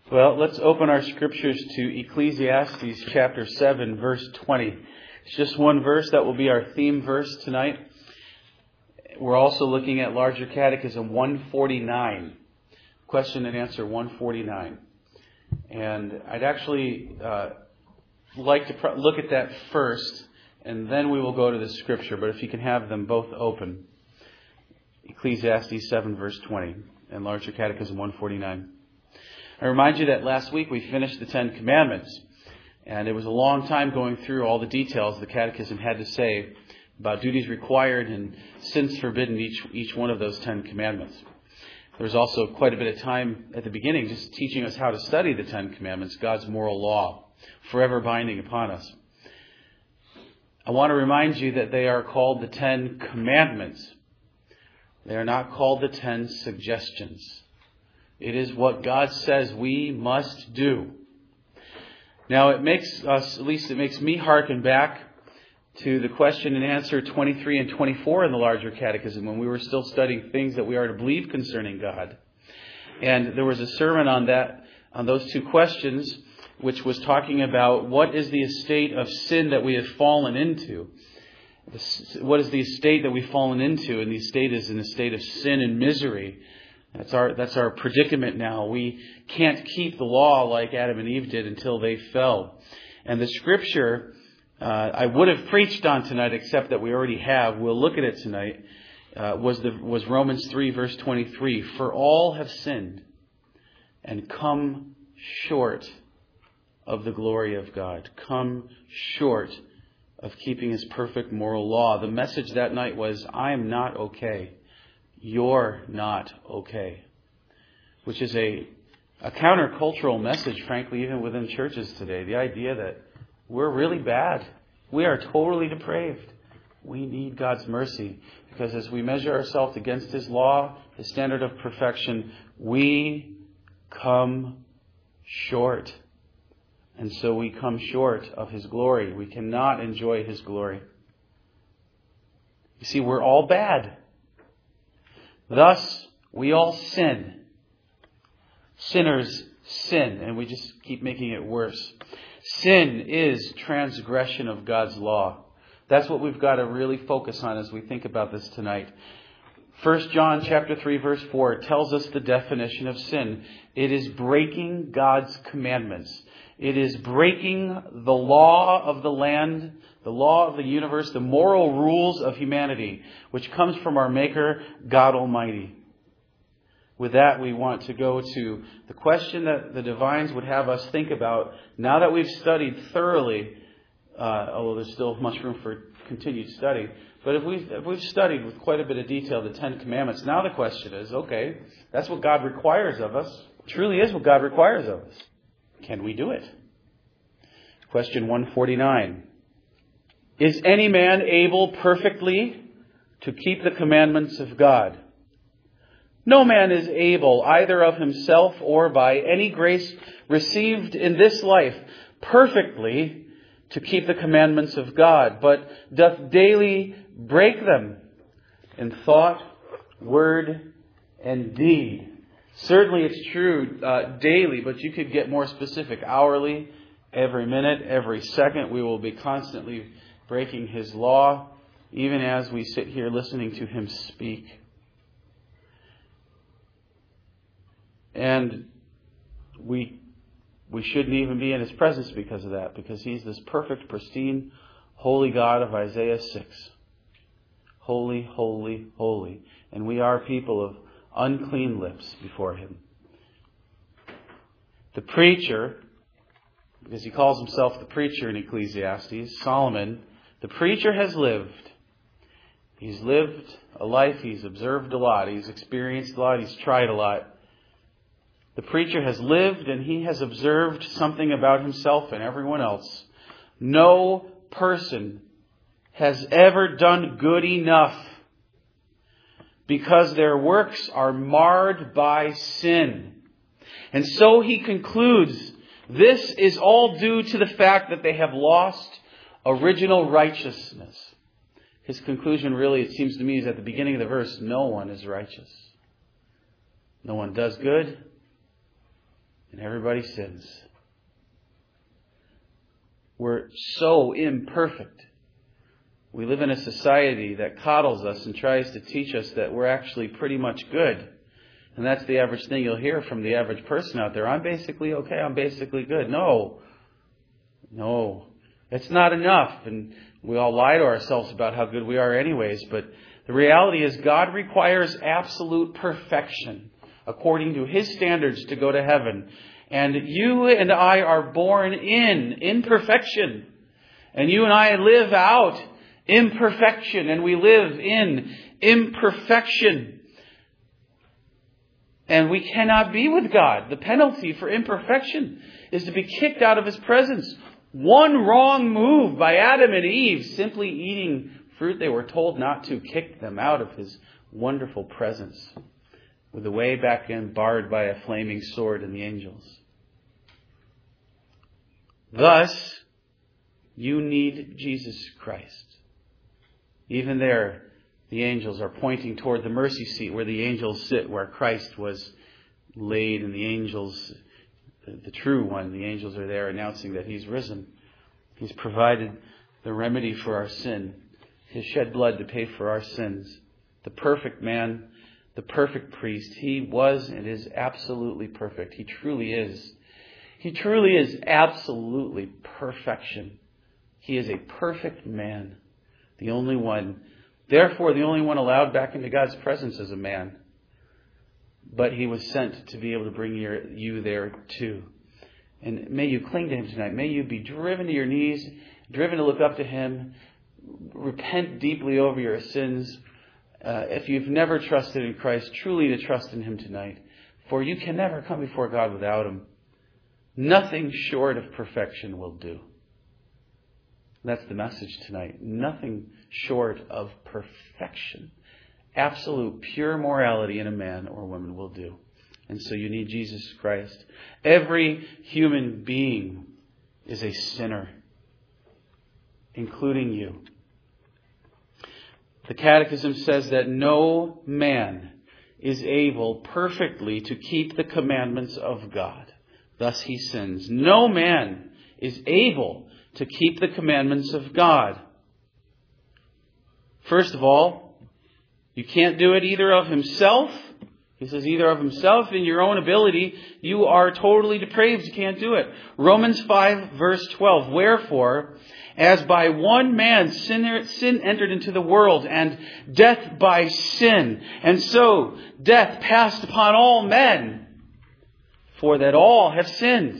Well, let's open our scriptures to Ecclesiastes chapter 7, verse 20. It's just one verse that will be our theme verse tonight. We're also looking at Larger Catechism 149. Question and answer 149. And I'd actually like to look at that first, and then we will go to the scripture. But if you can have them both open. Ecclesiastes 7, verse 20, and Larger Catechism 149. I remind you that last week we finished the Ten Commandments, and it was a long time going through all the details the Catechism had to say about duties required and sins forbidden each one of those 10 Commandments. There was also quite a bit of time at the beginning just teaching us how to study the Ten Commandments, God's moral law, forever binding upon us. I want to remind you that they are called the 10 Commandments. They are not called the 10 Suggestions. It is what God says we must do. Now it makes us, at least it makes me hearken back to the question and answer 23 and 24 in the Larger Catechism when we were still studying things that we are to believe concerning God. And there was a sermon on those two questions, which was talking about what is the estate of sin that we have fallen into. What is the estate that we've fallen into? And the estate is an estate of sin and misery. That's our predicament now. We can't keep the law like Adam and Eve did until they fell. And the scripture I would have preached on tonight, except that we already have. We'll look at it tonight. Was Romans 3, verse 23. For all have sinned and come short of the glory of God. Come short of keeping His perfect moral law. The message that night was, I am not okay. You're not okay. Which is a countercultural message, frankly, even within churches today. The idea that we're really bad. We are totally depraved. We need God's mercy. Because as we measure ourselves against His law, His standard of perfection, we come short. And so we come short of His glory. We cannot enjoy His glory. You see, we're all bad. Thus, we all sin. Sinners sin, and we just keep making it worse. Sin is transgression of God's law. That's what we've got to really focus on as we think about this tonight. 1 John chapter 3, verse 4 tells us the definition of sin. It is breaking God's commandments. It is breaking the law of the land, the law of the universe, the moral rules of humanity, which comes from our Maker, God Almighty. With that, we want to go to the question that the divines would have us think about now that we've studied thoroughly, although there's still much room for continued study. But if we've studied with quite a bit of detail the Ten Commandments, now the question is, okay, that's what God requires of us. It truly is what God requires of us. Can we do it? Question 149. Is any man able perfectly to keep the commandments of God? No man is able, either of himself or by any grace received in this life, perfectly to keep the commandments of God, but doth daily break them in thought, word, and deed. Certainly it's true daily, but you could get more specific. Hourly, every minute, every second, we will be constantly breaking His law, even as we sit here listening to Him speak. And we shouldn't even be in His presence because of that, because He's this perfect, pristine, holy God of Isaiah 6. Holy, holy, holy. And we are people of unclean lips before Him. The preacher, because he calls himself the preacher in Ecclesiastes, Solomon, the preacher has lived. He's lived a life, he's observed a lot, he's experienced a lot, he's tried a lot. The preacher has lived and he has observed something about himself and everyone else. No person has ever done good enough because their works are marred by sin. And so he concludes, this is all due to the fact that they have lost original righteousness. His conclusion really, it seems to me, is at the beginning of the verse, no one is righteous. No one does good. And everybody sins. We're so imperfect. We live in a society that coddles us and tries to teach us that we're actually pretty much good. And that's the average thing you'll hear from the average person out there. I'm basically okay. I'm basically good. No. It's not enough. And we all lie to ourselves about how good we are anyways. But the reality is God requires absolute perfection according to His standards to go to heaven. And you and I are born in imperfection. And you and I live out imperfection. And we live in imperfection. And we cannot be with God. The penalty for imperfection is to be kicked out of His presence. One wrong move by Adam and Eve, simply eating fruit they were told not to, kicked them out of His wonderful presence, with the way back in barred by a flaming sword and the angels. Thus, you need Jesus Christ. Even there, the angels are pointing toward the mercy seat where the angels sit, where Christ was laid, and the angels, the true one, the angels are there announcing that He's risen. He's provided the remedy for our sin. His shed blood to pay for our sins. The perfect man, the perfect priest. He was and is absolutely perfect. He truly is. He truly is absolutely perfection. He is a perfect man. The only one. Therefore, the only one allowed back into God's presence as a man. But He was sent to be able to bring you there too. And may you cling to Him tonight. May you be driven to your knees, driven to look up to Him. Repent deeply over your sins. If you've never trusted in Christ, truly to trust in Him tonight. For you can never come before God without Him. Nothing short of perfection will do. That's the message tonight. Nothing short of perfection. Absolute pure morality in a man or woman will do. And so you need Jesus Christ. Every human being is a sinner, including you. The Catechism says that no man is able perfectly to keep the commandments of God. Thus he sins. No man is able to keep the commandments of God. First of all, you can't do it either of himself. He says either of himself in your own ability. You are totally depraved. You can't do it. Romans 5 verse 12. Wherefore, as by one man sin entered into the world, and death by sin, and so death passed upon all men, for that all have sinned.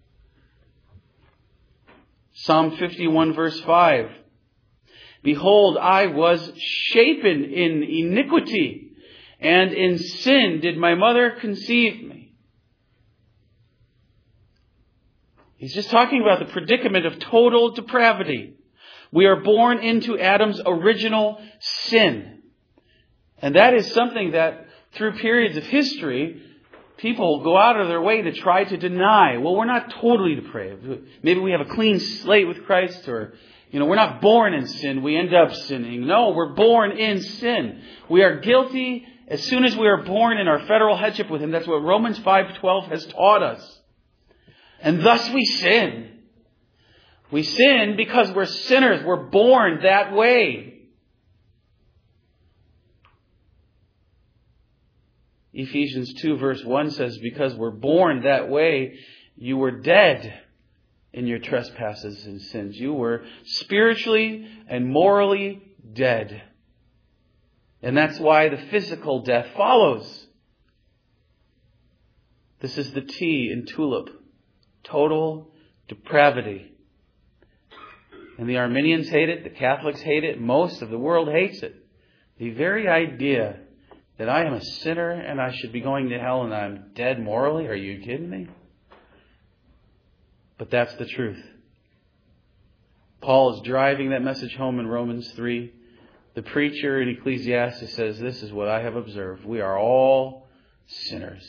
Psalm 51 verse 5. Behold, I was shapen in iniquity, and in sin did my mother conceive me. He's just talking about the predicament of total depravity. We are born into Adam's original sin. And that is something that through periods of history, people go out of their way to try to deny. Well, we're not totally depraved. Maybe we have a clean slate with Christ, or, we're not born in sin. We end up sinning. No, we're born in sin. We are guilty as soon as we are born in our federal headship with Him. That's what Romans 5:12 has taught us. And thus we sin. We sin because we're sinners. We're born that way. Ephesians 2 verse 1 says, because we're born that way, you were dead in your trespasses and sins. You were spiritually and morally dead. And that's why the physical death follows. This is the T in tulip. Total depravity. And the Arminians hate it. The Catholics hate it. Most of the world hates it. The very idea that I am a sinner and I should be going to hell and I'm dead morally? Are you kidding me? But that's the truth. Paul is driving that message home in Romans 3. The preacher in Ecclesiastes says, this is what I have observed. We are all sinners.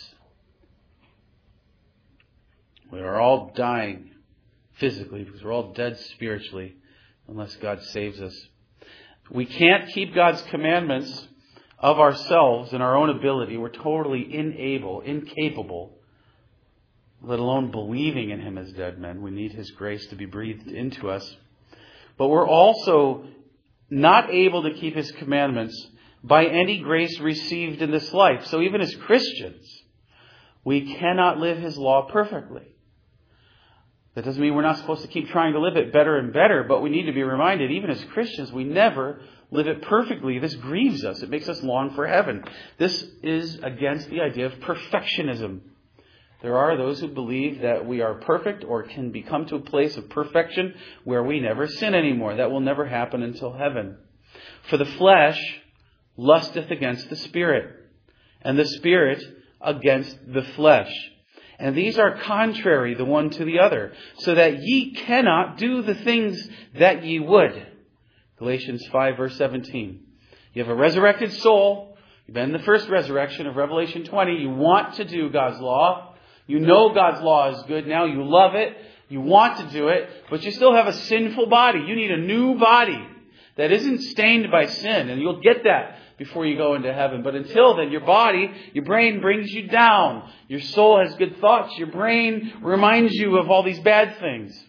We are all dying physically because we're all dead spiritually unless God saves us. We can't keep God's commandments of ourselves and our own ability. We're totally incapable. let alone believing in Him as dead men. We need His grace to be breathed into us. But we're also not able to keep His commandments by any grace received in this life. So even as Christians, we cannot live His law perfectly. That doesn't mean we're not supposed to keep trying to live it better and better, but we need to be reminded, even as Christians, we never live it perfectly. This grieves us. It makes us long for heaven. This is against the idea of perfectionism. There are those who believe that we are perfect or can become to a place of perfection where we never sin anymore. That will never happen until heaven. For the flesh lusteth against the Spirit, and the Spirit against the flesh. And these are contrary the one to the other, so that ye cannot do the things that ye would. Galatians 5 verse 17. You have a resurrected soul. You've been in the first resurrection of Revelation 20. You want to do God's law. You know God's law is good now. You love it. You want to do it. But you still have a sinful body. You need a new body that isn't stained by sin. And you'll get that before you go into heaven. But until then, your body, your brain brings you down. Your soul has good thoughts. Your brain reminds you of all these bad things.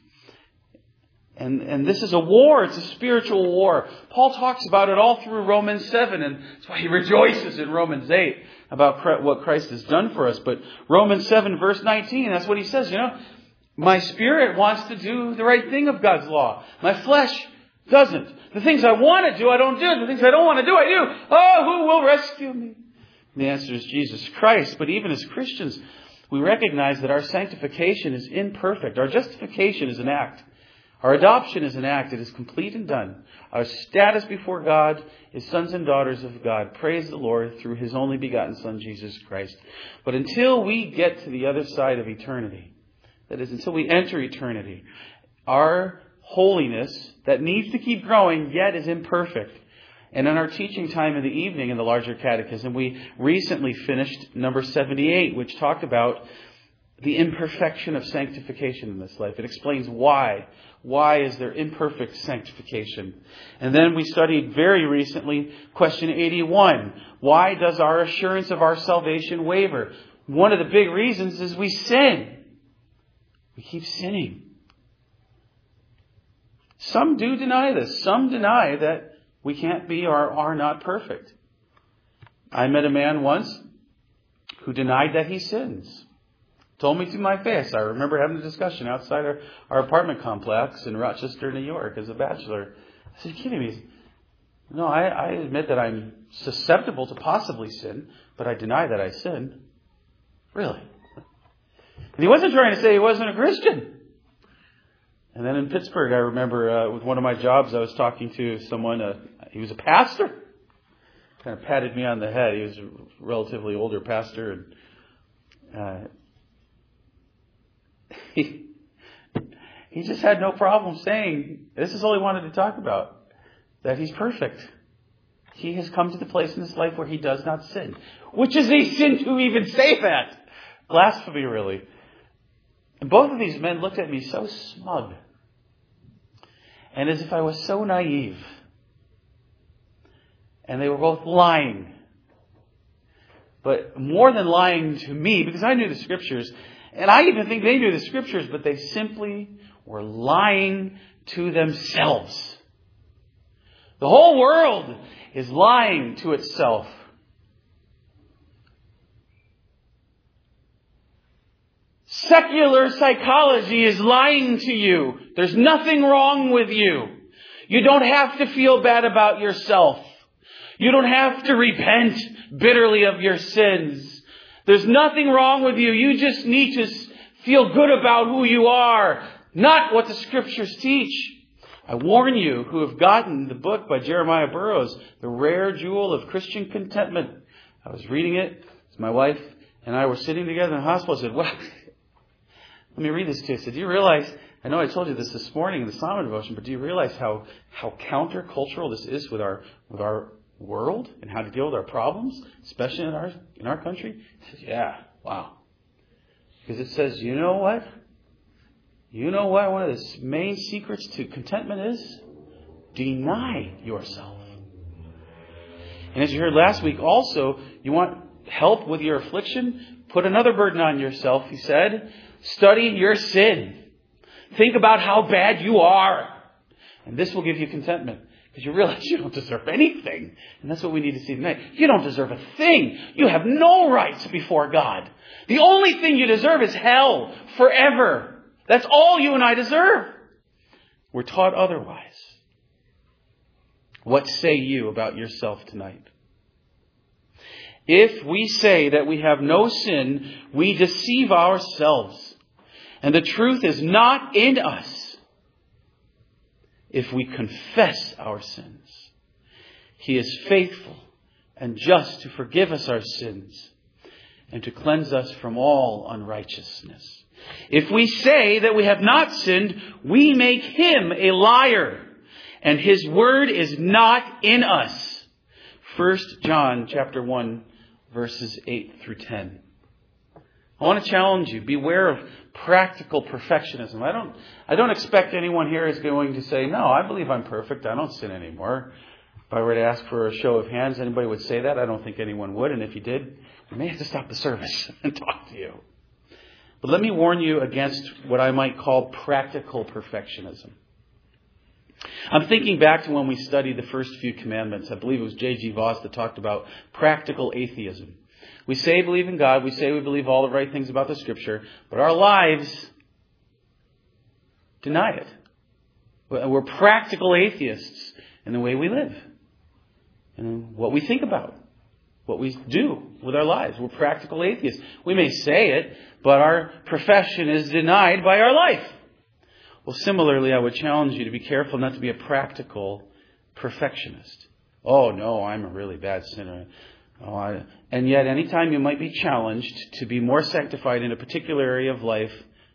And this is a war. It's a spiritual war. Paul talks about it all through Romans 7. And that's why he rejoices in Romans 8 about what Christ has done for us. But Romans 7 verse 19, that's what he says. My spirit wants to do the right thing of God's law. My flesh doesn't. The things I want to do, I don't do. The things I don't want to do, I do. Oh, who will rescue me? And the answer is Jesus Christ. But even as Christians, we recognize that our sanctification is imperfect. Our justification is an act. Our adoption is an act. It is complete and done. Our status before God is sons and daughters of God. Praise the Lord through His only begotten Son, Jesus Christ. But until we get to the other side of eternity, that is, until we enter eternity, our holiness that needs to keep growing yet is imperfect. And in our teaching time in the evening in the larger catechism, we recently finished number 78, which talked about the imperfection of sanctification in this life. It explains why. Why is there imperfect sanctification? And then we studied very recently question 81. Why does our assurance of our salvation waver? One of the big reasons is we sin. We keep sinning. Some do deny this. Some deny that we can't be or are not perfect. I met a man once who denied that he sins. Told me to my face. I remember having a discussion outside our apartment complex in Rochester, New York as a bachelor. I said, "You're kidding me?" No, I admit that I'm susceptible to possibly sin, but I deny that I sin. Really? And he wasn't trying to say he wasn't a Christian. And then in Pittsburgh, I remember with one of my jobs, I was talking to someone, he was a pastor. Kind of patted me on the head. He was a relatively older pastor. And he just had no problem saying, this is all he wanted to talk about, that he's perfect. He has come to the place in his life where he does not sin. Which is a sin to even say that. Blasphemy, really. And both of these men looked at me so smug. And as if I was so naive. And they were both lying. But more than lying to me, because I knew the Scriptures, and I even think they knew the Scriptures, but they simply were lying to themselves. The whole world is lying to itself. Secular psychology is lying to you. There's nothing wrong with you. You don't have to feel bad about yourself. You don't have to repent bitterly of your sins. There's nothing wrong with you. You just need to feel good about who you are, not what the Scriptures teach. I warn you who have gotten the book by Jeremiah Burroughs, The Rare Jewel of Christian Contentment. I was reading it. My wife and I were sitting together in the hospital. I said, well, let me read this to you. I said, do you realize, I know I told you this morning in the Psalm devotion, but do you realize how countercultural this is with our world and how to deal with our problems, especially in our country? He says, yeah, wow. Because it says, you know what? You know what one of the main secrets to contentment is? Deny yourself. And as you heard last week also, you want help with your affliction? Put another burden on yourself, he said. Study your sin. Think about how bad you are. And this will give you contentment. Because you realize you don't deserve anything. And that's what we need to see tonight. You don't deserve a thing. You have no rights before God. The only thing you deserve is hell forever. That's all you and I deserve. We're taught otherwise. What say you about yourself tonight? If we say that we have no sin, we deceive ourselves, and the truth is not in us. If we confess our sins, He is faithful and just to forgive us our sins and to cleanse us from all unrighteousness. If we say that we have not sinned, we make Him a liar, and His word is not in us. 1 John chapter 1, verses 8 through 10. I want to challenge you. Beware of practical perfectionism. I don't expect anyone here is going to say, no, I believe I'm perfect. I don't sin anymore. If I were to ask for a show of hands, anybody would say that? I don't think anyone would. And if you did, we may have to stop the service and talk to you. But let me warn you against what I might call practical perfectionism. I'm thinking back to when we studied the first few commandments. I believe it was J.G. Voss that talked about practical atheism. We say we believe in God. We say we believe all the right things about the Scripture. But our lives deny it. We're practical atheists in the way we live. And what we think about. What we do with our lives. We're practical atheists. We may say it, but our profession is denied by our life. Well, similarly, I would challenge you to be careful not to be a practical perfectionist. Oh, no, I'm a really bad sinner. And yet, anytime you might be challenged to be more sanctified in a particular area of life,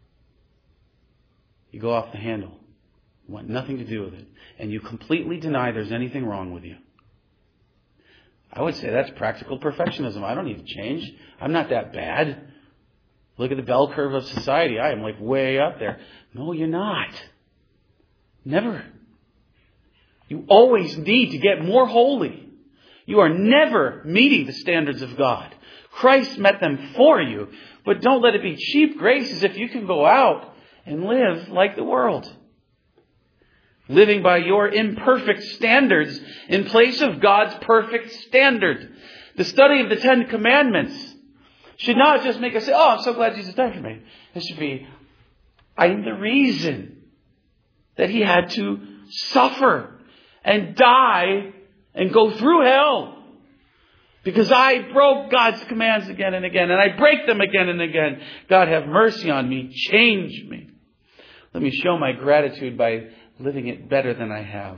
you go off the handle. You want nothing to do with it. And you completely deny there's anything wrong with you. I would say that's practical perfectionism. I don't need to change. I'm not that bad. Look at the bell curve of society. I am like way up there. No, you're not. Never. You always need to get more holy. You are never meeting the standards of God. Christ met them for you. But don't let it be cheap grace as if you can go out and live like the world. Living by your imperfect standards in place of God's perfect standard. The study of the Ten Commandments should not just make us say, oh, I'm so glad Jesus died for me. It should be, I'm the reason that He had to suffer and die and go through hell. Because I broke God's commands again and again. And I break them again and again. God, have mercy on me. Change me. Let me show my gratitude by living it better than I have.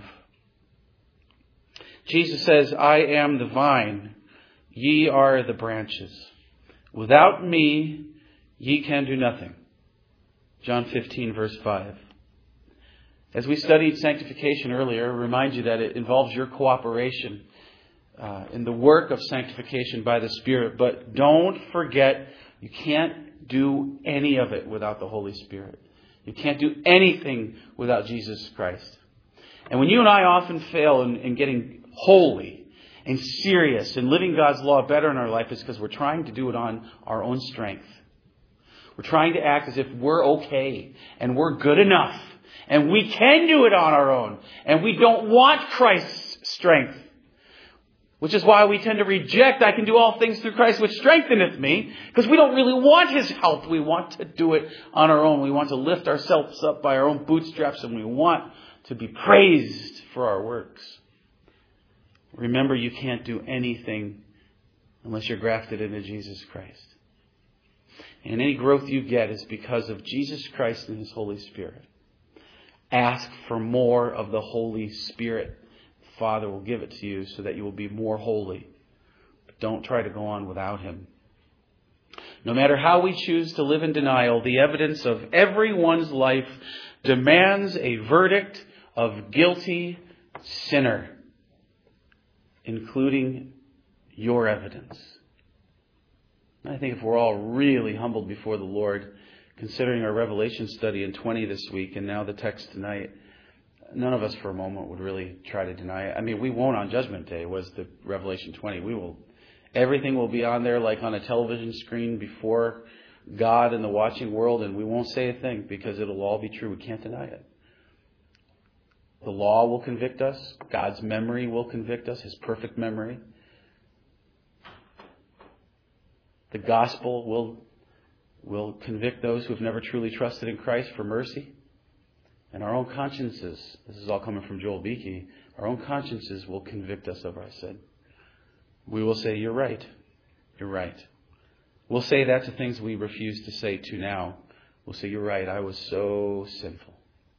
Jesus says, I am the vine. Ye are the branches. Without me, ye can do nothing. John 15, verse 5. As we studied sanctification earlier, I remind you that it involves your cooperation in the work of sanctification by the Spirit. But don't forget, you can't do any of it without the Holy Spirit. You can't do anything without Jesus Christ. And when you and I often fail in getting holy and serious and living God's law better in our life, it's because we're trying to do it on our own strength. We're trying to act as if we're okay and we're good enough. And we can do it on our own. And we don't want Christ's strength. Which is why we tend to reject, I can do all things through Christ which strengtheneth me. Because we don't really want His help. We want to do it on our own. We want to lift ourselves up by our own bootstraps. And we want to be praised for our works. Remember, you can't do anything unless you're grafted into Jesus Christ. And any growth you get is because of Jesus Christ and His Holy Spirit. Ask for more of the Holy Spirit. Father will give it to you so that you will be more holy. But don't try to go on without Him. No matter how we choose to live in denial, the evidence of everyone's life demands a verdict of guilty sinner, including your evidence. And I think if we're all really humbled before the Lord, considering our Revelation study in 20 this week and now the text tonight, none of us for a moment would really try to deny it. I mean, we won't on Judgment Day, was the Revelation 20. Everything will be on there like on a television screen before God and the watching world, and we won't say a thing because it'll all be true. We can't deny it. The law will convict us. God's memory will convict us, His perfect memory. The gospel will convict those who have never truly trusted in Christ for mercy. And our own consciences, this is all coming from Joel Beakey, our own consciences will convict us of our sin. We will say, you're right. You're right. We'll say that to things we refuse to say to now. We'll say, you're right, I was so sinful.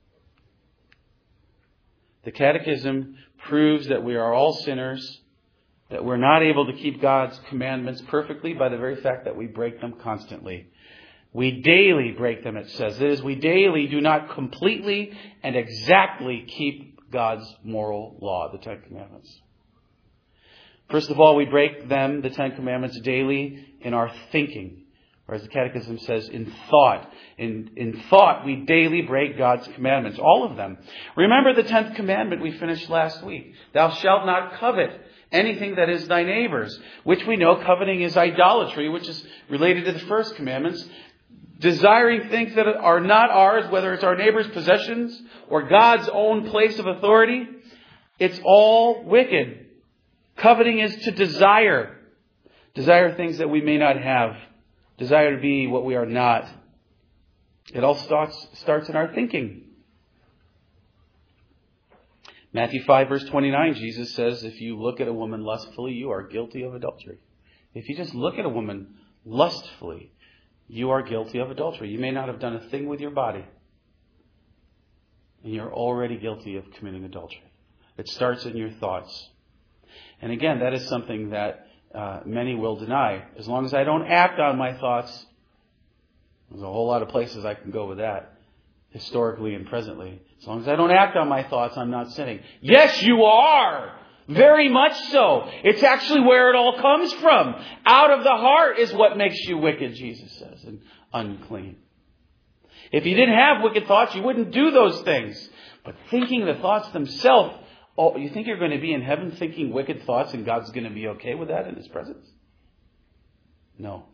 The Catechism proves that we are all sinners, that we're not able to keep God's commandments perfectly by the very fact that we break them constantly. We daily break them, it says. That is, we daily do not completely and exactly keep God's moral law, the Ten Commandments. First of all, we break them, the Ten Commandments, daily in our thinking. Or as the Catechism says, in thought. In thought, we daily break God's commandments. All of them. Remember the 10th commandment we finished last week. Thou shalt not covet anything that is thy neighbor's. Which we know coveting is idolatry, which is related to the first commandments. Desiring things that are not ours, whether it's our neighbor's possessions or God's own place of authority. It's all wicked. Coveting is to desire. Desire things that we may not have. Desire to be what we are not. It all starts in our thinking. Matthew 5 verse 29, Jesus says, if you look at a woman lustfully, you are guilty of adultery. If you just look at a woman lustfully, you are guilty of adultery. You may not have done a thing with your body, and you're already guilty of committing adultery. It starts in your thoughts. And again, that is something that many will deny. As long as I don't act on my thoughts, there's a whole lot of places I can go with that, historically and presently. As long as I don't act on my thoughts, I'm not sinning. Yes, you are! Very much so. It's actually where it all comes from. Out of the heart is what makes you wicked, Jesus says, and unclean. If you didn't have wicked thoughts, you wouldn't do those things. But thinking the thoughts themselves, oh, you think you're going to be in heaven thinking wicked thoughts and God's going to be okay with that in His presence? No.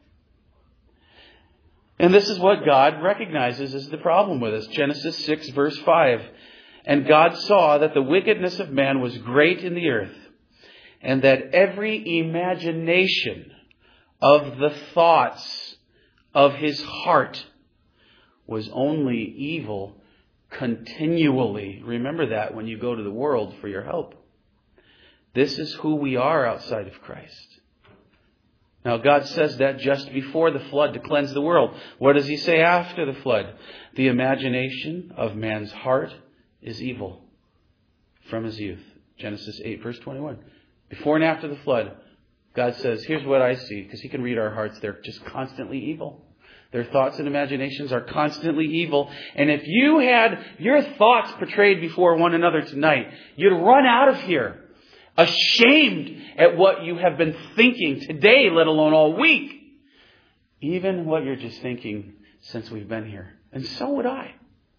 And this is what God recognizes as the problem with us. Genesis 6 verse 5. And God saw that the wickedness of man was great in the earth, and that every imagination of the thoughts of his heart was only evil continually. Remember that when you go to the world for your help. This is who we are outside of Christ. Now God says that just before the flood to cleanse the world. What does He say after the flood? The imagination of man's heart is evil from his youth. Genesis 8 verse 21. Before and after the flood, God says, here's what I see, because He can read our hearts. They're just constantly evil. Their thoughts and imaginations are constantly evil. And if you had your thoughts portrayed before one another tonight, you'd run out of here ashamed at what you have been thinking today, let alone all week. Even what you're just thinking since we've been here. And so would I.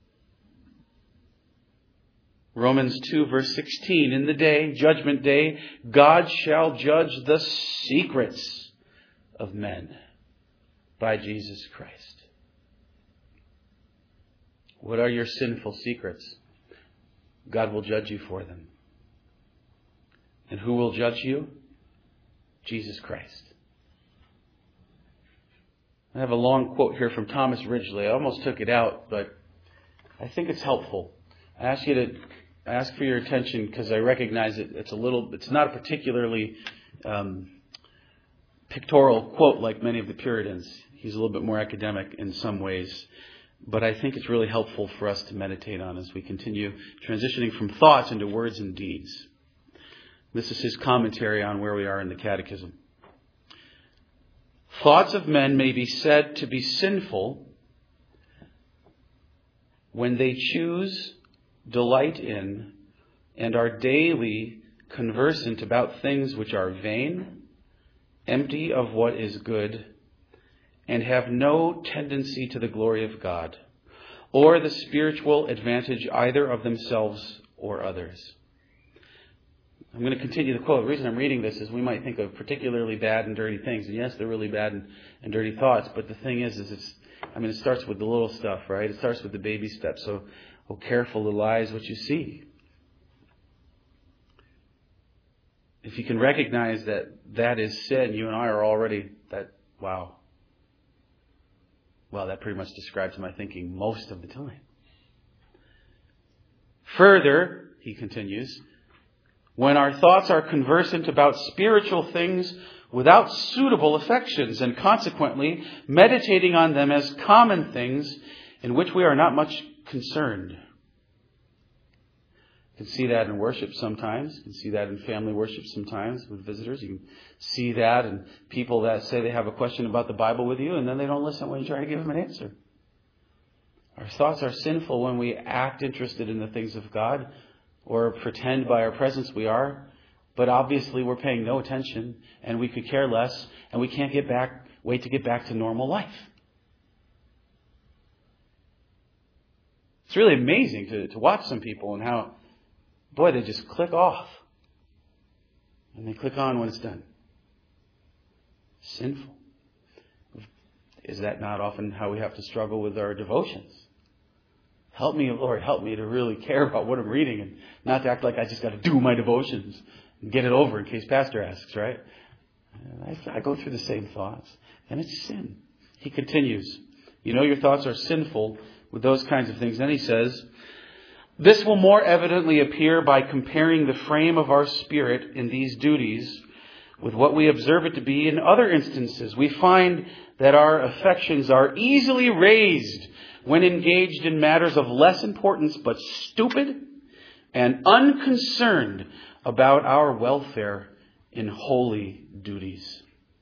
Romans 2 verse 16, in the day, judgment day, God shall judge the secrets of men by Jesus Christ. What are your sinful secrets? God will judge you for them. And who will judge you? Jesus Christ. I have a long quote here from Thomas Ridgely. I almost took it out, but I think it's helpful. I ask for your attention because I recognize it's not a particularly pictorial quote like many of the Puritans. He's a little bit more academic in some ways. But I think it's really helpful for us to meditate on as we continue transitioning from thoughts into words and deeds. This is his commentary on where we are in the Catechism. Thoughts of men may be said to be sinful when they choose, delight in, and are daily conversant about things which are vain, empty of what is good, and have no tendency to the glory of God, or the spiritual advantage either of themselves or others. I'm going to continue the quote. The reason I'm reading this is we might think of particularly bad and dirty things. And yes, they're really bad and dirty thoughts. But the thing is it starts with the little stuff, right? It starts with the baby steps. So, careful, little eyes, what you see. If you can recognize that is sin, you and I are already wow, that pretty much describes my thinking most of the time. Further, he continues, when our thoughts are conversant about spiritual things without suitable affections, and consequently meditating on them as common things in which we are not much concerned. You can see that in worship sometimes. You can see that in family worship sometimes with visitors. You can see that in people that say they have a question about the Bible with you and then they don't listen when you try to give them an answer. Our thoughts are sinful when we act interested in the things of God or pretend by our presence we are, but obviously we're paying no attention and we could care less and we can't wait to get back to normal life. It's really amazing to watch some people and how, boy, they just click off. And they click on when it's done. Sinful. Is that not often how we have to struggle with our devotions? Help me, Lord, help me to really care about what I'm reading and not to act like I just got to do my devotions and get it over in case Pastor asks, right? I go through the same thoughts. And it's sin. He continues. You know your thoughts are sinful with those kinds of things. Then he says, this will more evidently appear by comparing the frame of our spirit in these duties with what we observe it to be in other instances. We find that our affections are easily raised when engaged in matters of less importance, but stupid and unconcerned about our welfare in holy duties.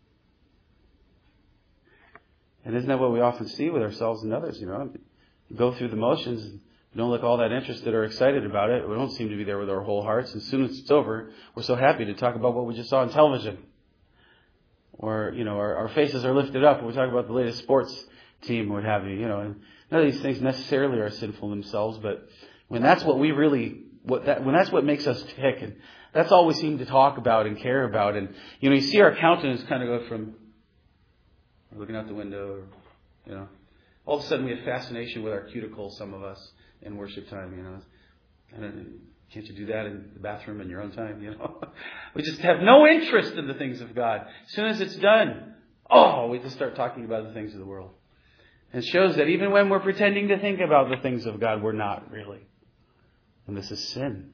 And isn't that what we often see with ourselves and others? You go through the motions and we don't look all that interested or excited about it. We don't seem to be there with our whole hearts. And as soon as it's over, we're so happy to talk about what we just saw on television. Or, our faces are lifted up when we talk about the latest sports team or what have you. And none of these things necessarily are sinful themselves, but when that's what when that's what makes us tick, and that's all we seem to talk about and care about, and you see our countenance kind of go from looking out the window, or all of a sudden we have fascination with our cuticles, some of us, in worship time. Can't you do that in the bathroom in your own time? We just have no interest in the things of God. As soon as it's done, we just start talking about the things of the world. And it shows that even when we're pretending to think about the things of God, we're not really. And this is sin.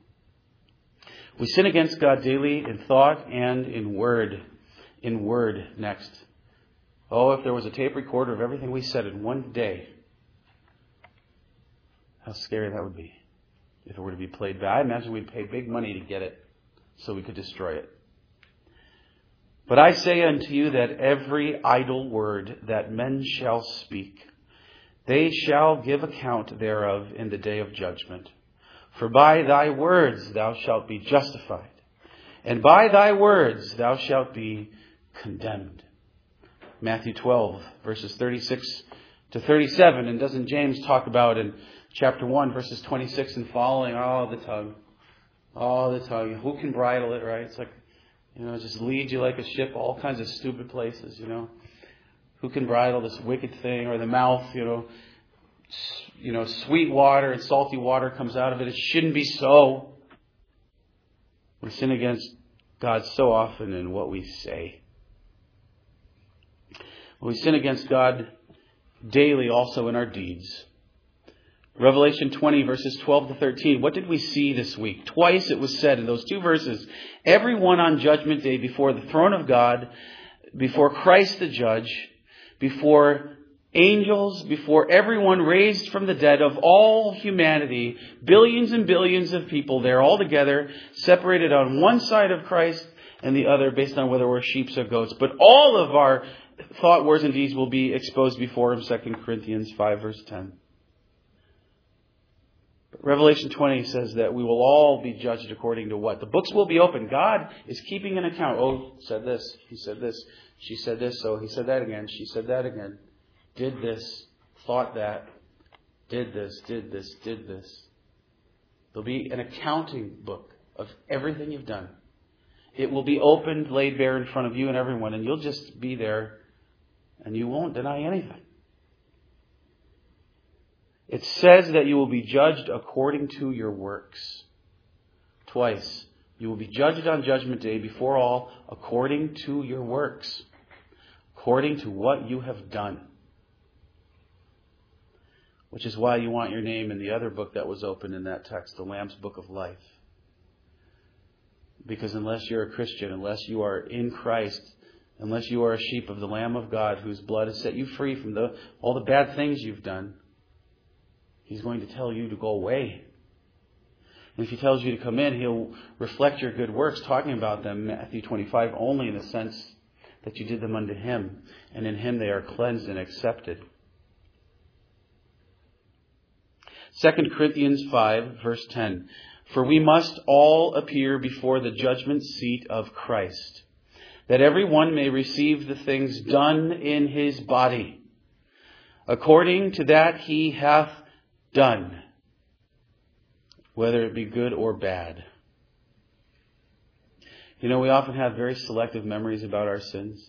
We sin against God daily in thought and in word. In word next. If there was a tape recorder of everything we said in one day, how scary that would be if it were to be played back. I imagine we'd pay big money to get it so we could destroy it. But I say unto you that every idle word that men shall speak, they shall give account thereof in the day of judgment. For by thy words thou shalt be justified, and by thy words thou shalt be condemned. Matthew 12, verses 36 to 37. And doesn't James talk about in chapter 1, verses 26 and following, the tongue. The tongue. Who can bridle it, right? It's like, it just leads you like a ship, all kinds of stupid places, Who can bridle this wicked thing? Or the mouth, sweet water and salty water comes out of it. It shouldn't be so. We sin against God so often in what we say. We sin against God daily also in our deeds. Revelation 20, verses 12 to 13. What did we see this week? Twice it was said in those two verses, everyone on Judgment Day before the throne of God, before Christ the Judge, before angels, before everyone raised from the dead of all humanity, billions and billions of people there all together, separated on one side of Christ and the other based on whether we're sheep or goats. But all of our thought, words, and deeds will be exposed before Him, 2 Corinthians 5, verse 10. Revelation 20 says that we will all be judged according to what? The books will be open. God is keeping an account. Said this, he said this, she said this, so he said that again, she said that again. Did this, thought that, did this, did this, did this. There'll be an accounting book of everything you've done. It will be opened, laid bare in front of you and everyone, and you'll just be there and you won't deny anything. It says that you will be judged according to your works. Twice. You will be judged on Judgment Day before all according to your works. According to what you have done. Which is why you want your name in the other book that was open in that text, the Lamb's Book of Life. Because unless you're a Christian, unless you are in Christ, unless you are a sheep of the Lamb of God whose blood has set you free from all the bad things you've done, He's going to tell you to go away. And if He tells you to come in, He'll reflect your good works, talking about them, Matthew 25, only in the sense that you did them unto Him. And in Him they are cleansed and accepted. 2 Corinthians 5, verse 10. For we must all appear before the judgment seat of Christ, that every one may receive the things done in his body, according to that he hath done, whether it be good or bad. You know, we often have very selective memories about our sins.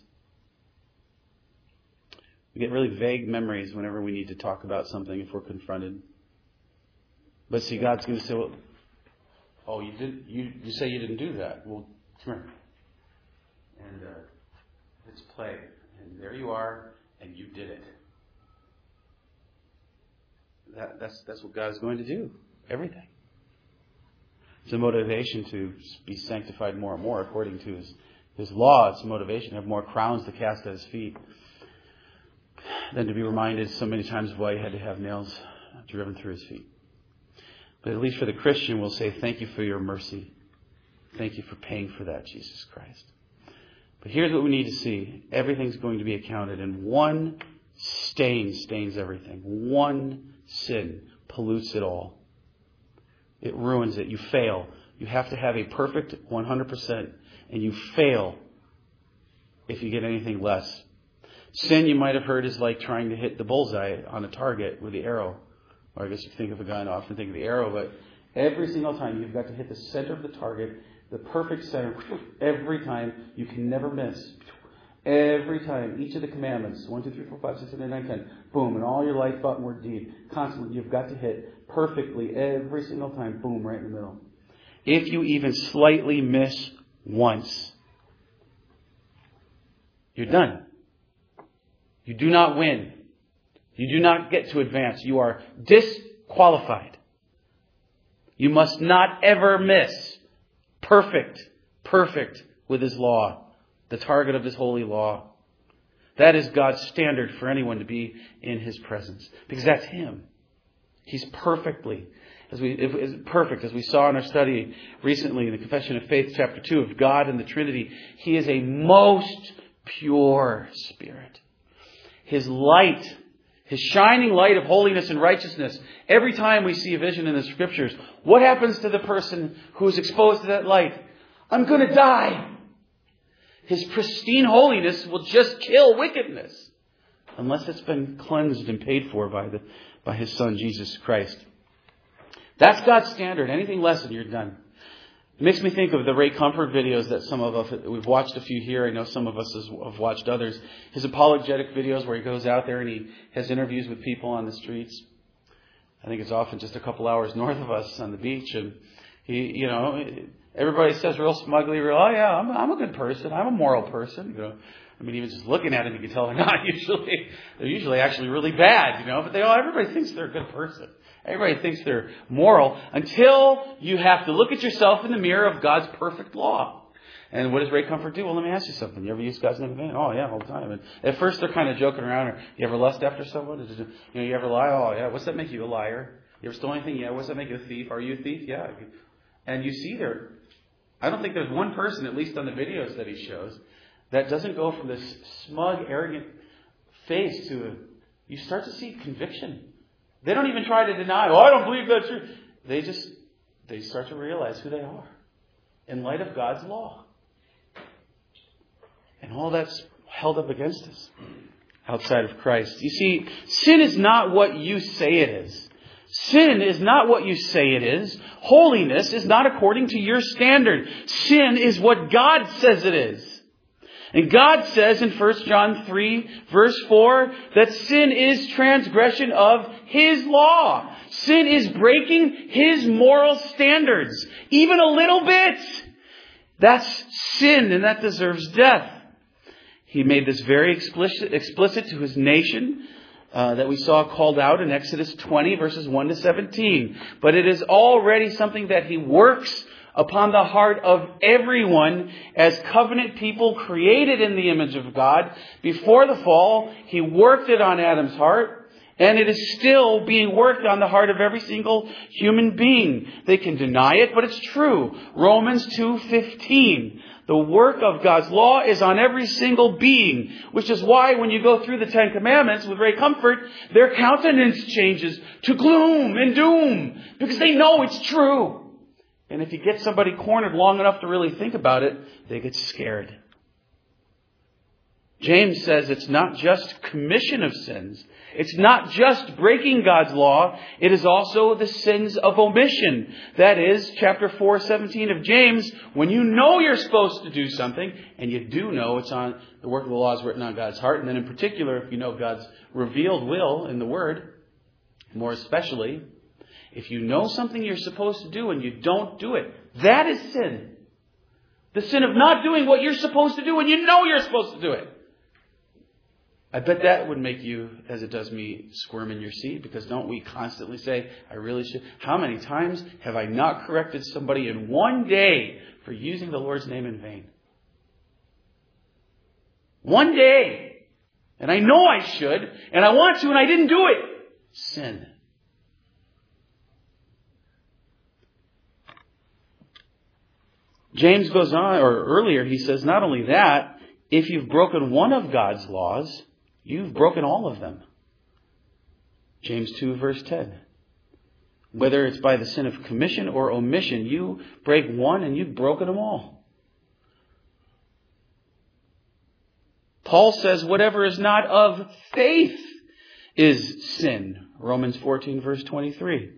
We get really vague memories whenever we need to talk about something if we're confronted. But see, God's going to say, well, oh, you say you didn't do that. Well, come here. And let's play. And there you are, and you did it. That's what God's going to do. Everything. It's a motivation to be sanctified more and more according to His law. It's a motivation to have more crowns to cast at His feet than to be reminded so many times of why He had to have nails driven through His feet. But at least for the Christian, we'll say, thank you for your mercy. Thank you for paying for that, Jesus Christ. But here's what we need to see. Everything's going to be accounted, and one stain stains everything. One sin pollutes it all. It ruins it. You fail. You have to have a perfect 100%, and you fail if you get anything less. Sin, you might have heard, is like trying to hit the bullseye on a target with the arrow. Or I guess you think of a gun, often think of the arrow, but every single time you've got to hit the center of the target, the perfect center, every time. You can never miss. Every time, each of the commandments, 1, 2, 3, 4, 5, 6, 7, 8, 9, 10, boom, and all your life, thought, and word, deed, constantly, you've got to hit perfectly every single time, boom, right in the middle. If you even slightly miss once, you're done. You do not win. You do not get to advance. You are disqualified. You must not ever miss. Perfect with His law. The target of His holy law. That is God's standard for anyone to be in His presence. Because that's Him. He's perfect, as we saw in our study recently in the Confession of Faith, chapter 2, of God and the Trinity. He is a most pure Spirit. His light, His shining light of holiness and righteousness. Every time we see a vision in the Scriptures, what happens to the person who is exposed to that light? I'm going to die. His pristine holiness will just kill wickedness. Unless it's been cleansed and paid for by His Son, Jesus Christ. That's God's standard. Anything less and you're done. It makes me think of the Ray Comfort videos that some of us, we've watched a few here. I know some of us have watched others. His apologetic videos where he goes out there and he has interviews with people on the streets. I think it's often just a couple hours north of us on the beach. And he, everybody says real smugly, oh yeah, I'm a good person. I'm a moral person. Even just looking at him, you can tell they're not usually. They're usually actually really bad, But everybody thinks they're a good person. Everybody thinks they're moral until you have to look at yourself in the mirror of God's perfect law. And what does Ray Comfort do? Well, let me ask you something. You ever use God's name in vain? Oh, yeah, all the time. And at first, they're kind of joking around. Or, you ever lust after someone? You ever lie? Oh, yeah. What's that make you? A liar? You ever stole anything? Yeah. What's that make you? A thief? Are you a thief? Yeah. And you see there, I don't think there's one person, at least on the videos that he shows, that doesn't go from this smug, arrogant face to you start to see conviction. They don't even try to deny, I don't believe that's true. They start to realize who they are in light of God's law. And all that's held up against us outside of Christ. You see, sin is not what you say it is. Sin is not what you say it is. Holiness is not according to your standard. Sin is what God says it is. And God says in 1 John 3, verse 4, that sin is transgression of His law. Sin is breaking His moral standards. Even a little bit. That's sin, and that deserves death. He made this very explicit to His nation that we saw called out in Exodus 20, verses 1 to 17. But it is already something that He works upon the heart of everyone as covenant people created in the image of God. Before the fall, He worked it on Adam's heart, and it is still being worked on the heart of every single human being. They can deny it, but it's true. Romans 2:15. The work of God's law is on every single being, which is why when you go through the Ten Commandments with great comfort, their countenance changes to gloom and doom, because they know it's true. And if you get somebody cornered long enough to really think about it, they get scared. James says it's not just commission of sins. It's not just breaking God's law. It is also the sins of omission. That is, chapter 4:17 of James, when you know you're supposed to do something, and you do know it's on the work of the law is written on God's heart, and then in particular, if you know God's revealed will in the Word, more especially, if you know something you're supposed to do and you don't do it, that is sin. The sin of not doing what you're supposed to do and you know you're supposed to do it. I bet that would make you, as it does me, squirm in your seat, because don't we constantly say, I really should? How many times have I not corrected somebody in one day for using the Lord's name in vain? One day. And I know I should, and I want to, and I didn't do it. Sin. James goes on, or earlier he says, not only that, if you've broken one of God's laws, you've broken all of them. James 2 verse 10. Whether it's by the sin of commission or omission, you break one and you've broken them all. Paul says whatever is not of faith is sin. Romans 14 verse 23.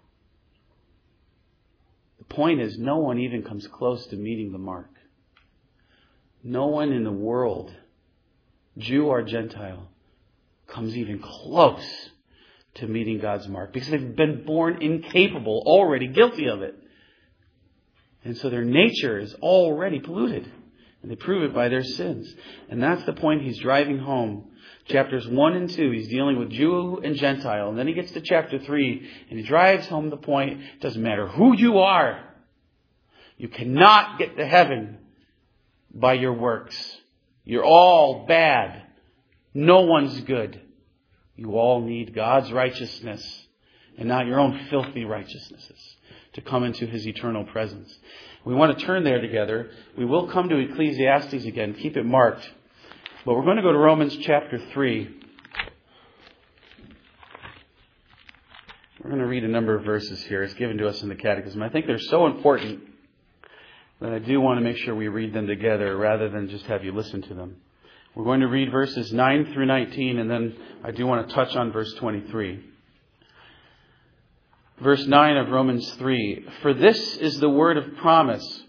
The point is, no one even comes close to meeting the mark. No one in the world, Jew or Gentile, comes even close to meeting God's mark, because they've been born incapable, already guilty of it. And so their nature is already polluted. And they prove it by their sins. And that's the point he's driving home. Chapters 1 and 2, he's dealing with Jew and Gentile. And then he gets to chapter 3, and he drives home the point, it doesn't matter who you are. You cannot get to heaven by your works. You're all bad. No one's good. You all need God's righteousness and not your own filthy righteousnesses to come into His eternal presence. We want to turn there together. We will come to Ecclesiastes again. Keep it marked. But we're going to go to Romans chapter 3. We're going to read a number of verses here. It's given to us in the Catechism. I think they're so important that I do want to make sure we read them together rather than just have you listen to them. We're going to read verses 9 through 19, and then I do want to touch on verse 23. Verse 9 of Romans 3. For this is the word of promise.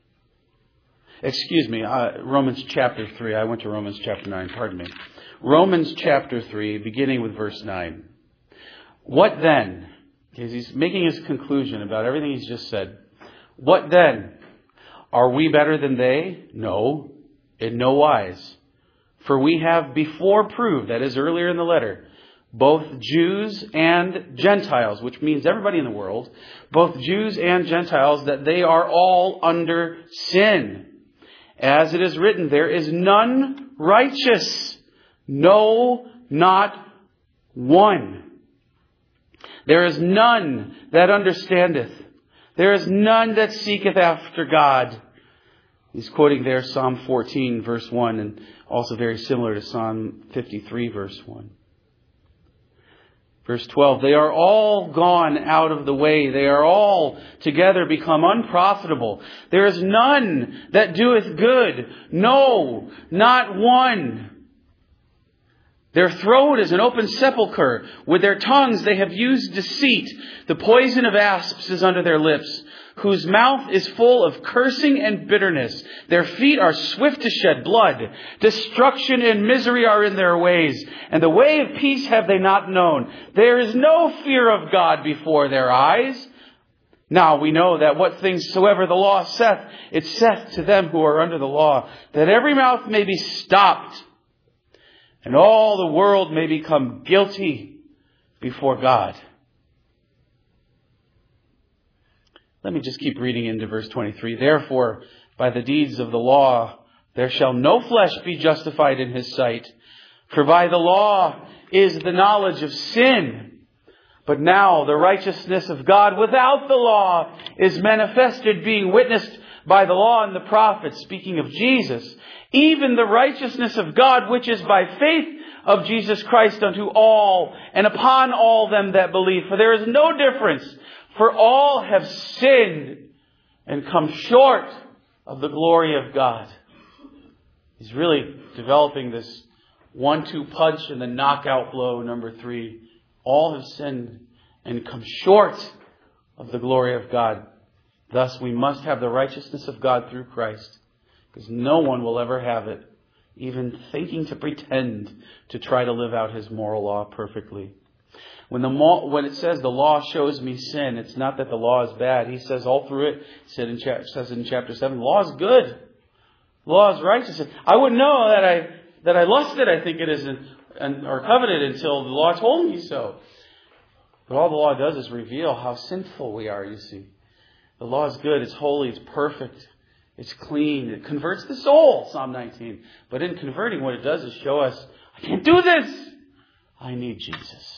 Romans chapter 3. I went to Romans chapter 9. Pardon me. Romans chapter 3, beginning with verse 9. What then? Because he's making his conclusion about everything he's just said. What then? Are we better than they? No, in no wise. For we have before proved, that is earlier in the letter, both Jews and Gentiles, which means everybody in the world, both Jews and Gentiles, that they are all under sin. As it is written, there is none righteous, no, not one. There is none that understandeth. There is none that seeketh after God. He's quoting there Psalm 14 verse 1, and also very similar to Psalm 53 verse 1. Verse 12, they are all gone out of the way. They are all together become unprofitable. There is none that doeth good. No, not one. Their throat is an open sepulchre. With their tongues they have used deceit. The poison of asps is under their lips, whose mouth is full of cursing and bitterness. Their feet are swift to shed blood. Destruction and misery are in their ways, and the way of peace have they not known. There is no fear of God before their eyes. Now we know that what things soever the law saith, it saith to them who are under the law, that every mouth may be stopped, and all the world may become guilty before God. Let me just keep reading into verse 23. Therefore, by the deeds of the law, there shall no flesh be justified in his sight. For by the law is the knowledge of sin. But now the righteousness of God without the law is manifested, being witnessed by the law and the prophets, speaking of Jesus, even the righteousness of God, which is by faith of Jesus Christ unto all and upon all them that believe. For there is no difference, for all have sinned and come short of the glory of God. He's really developing this 1-2 punch and the knockout blow, number 3. All have sinned and come short of the glory of God. Thus we must have the righteousness of God through Christ, because no one will ever have it, even thinking to pretend to try to live out his moral law perfectly. When it says the law shows me sin, it's not that the law is bad. He says all through it, says in chapter 7, the law is good. The law is righteous. I wouldn't know that I lusted, I think it is, or coveted until the law told me so. But all the law does is reveal how sinful we are, you see. The law is good, it's holy, it's perfect, it's clean, it converts the soul, Psalm 19. But in converting, what it does is show us, I can't do this. I need Jesus.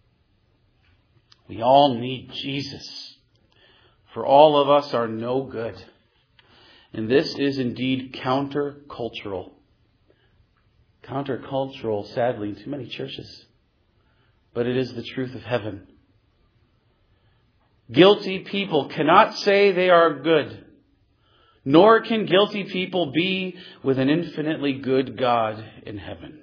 We all need Jesus. For all of us are no good. And this is indeed countercultural. Countercultural, sadly, in too many churches. But it is the truth of heaven. Guilty people cannot say they are good, nor can guilty people be with an infinitely good God in heaven.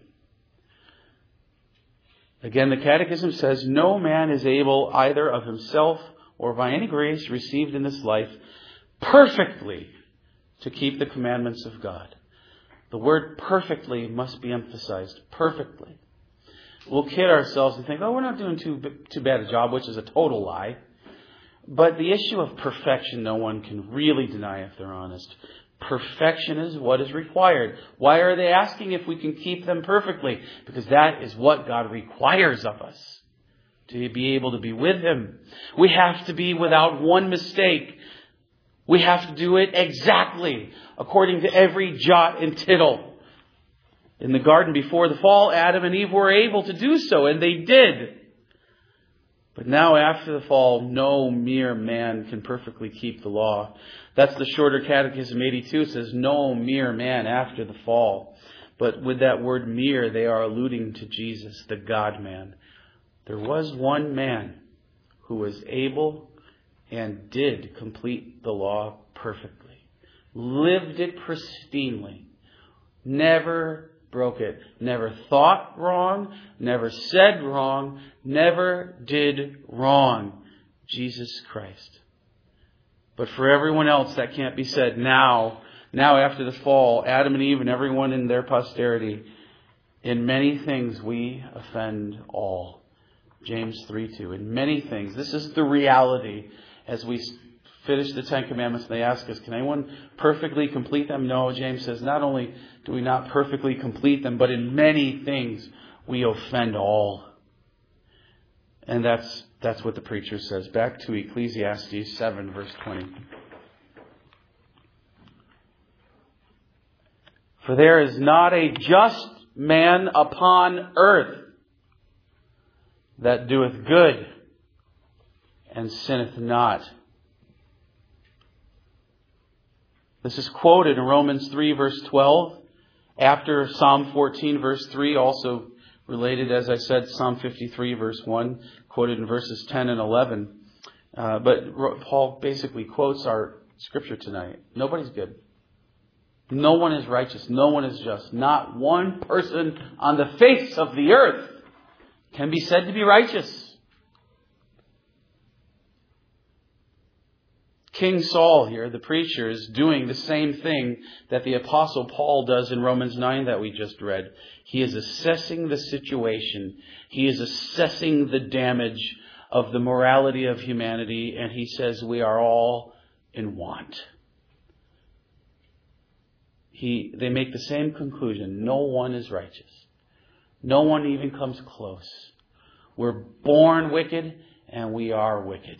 Again, the Catechism says, no man is able either of himself or by any grace received in this life perfectly to keep the commandments of God. The word perfectly must be emphasized. Perfectly. We'll kid ourselves and think, we're not doing too bad a job, which is a total lie. But the issue of perfection, no one can really deny if they're honest. Perfection is what is required. Why are they asking if we can keep them perfectly? Because that is what God requires of us, to be able to be with Him. We have to be without one mistake. We have to do it exactly according to every jot and tittle. In the garden before the fall, Adam and Eve were able to do so, and they did. But now after the fall, no mere man can perfectly keep the law. That's the Shorter Catechism 82. It says, no mere man after the fall. But with that word mere, they are alluding to Jesus, the God-man. There was one man who was able and did complete the law perfectly. Lived it pristinely. Never broke it. Never thought wrong. Never said wrong. Never did wrong. Jesus Christ. But for everyone else, that can't be said. Now after the fall, Adam and Eve and everyone in their posterity, in many things we offend all. James 3:2. In many things. This is the reality. As we finish the Ten Commandments, they ask us, can anyone perfectly complete them? No, James says, not only do we not perfectly complete them, but in many things we offend all. And that's what the preacher says. Back to Ecclesiastes 7, verse 20. For there is not a just man upon earth that doeth good and sinneth not. This is quoted in Romans 3, verse 12, after Psalm 14, verse 3, also related, as I said, Psalm 53, verse 1, quoted in verses 10 and 11. But Paul basically quotes our scripture tonight. Nobody's good. No one is righteous. No one is just. Not one person on the face of the earth can be said to be righteous. King Saul here, the preacher, is doing the same thing that the Apostle Paul does in Romans 9 that we just read. He is assessing the situation. He is assessing the damage of the morality of humanity. And he says we are all in want. They make the same conclusion. No one is righteous. No one even comes close. We're born wicked and we are wicked.